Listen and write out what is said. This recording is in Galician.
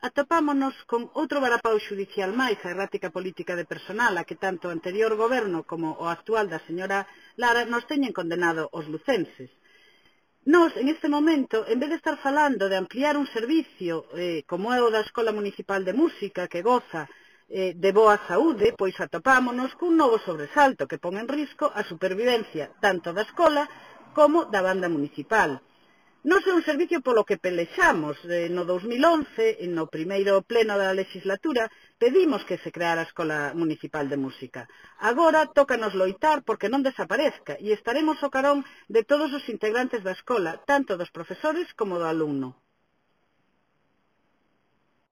atopámonos con outro varapau xudicial máis, a errática política de personal, a que tanto o anterior goberno como o actual da señora Lara nos teñen condenado os lucenses. Nós, en este momento, en vez de estar falando de ampliar un servicio como é o da Escola Municipal de Música, que goza de boa saúde, pois atopámonos cun novo sobresalto que pon en risco a supervivencia tanto da escola como da banda municipal. Nós é un servicio polo que pelexamos. No 2011, no primeiro pleno da legislatura, pedimos que se creara a Escola Municipal de Música. Agora tócanos loitar porque non desaparezca e estaremos ao carón de todos os integrantes da escola, tanto dos profesores como do alumno.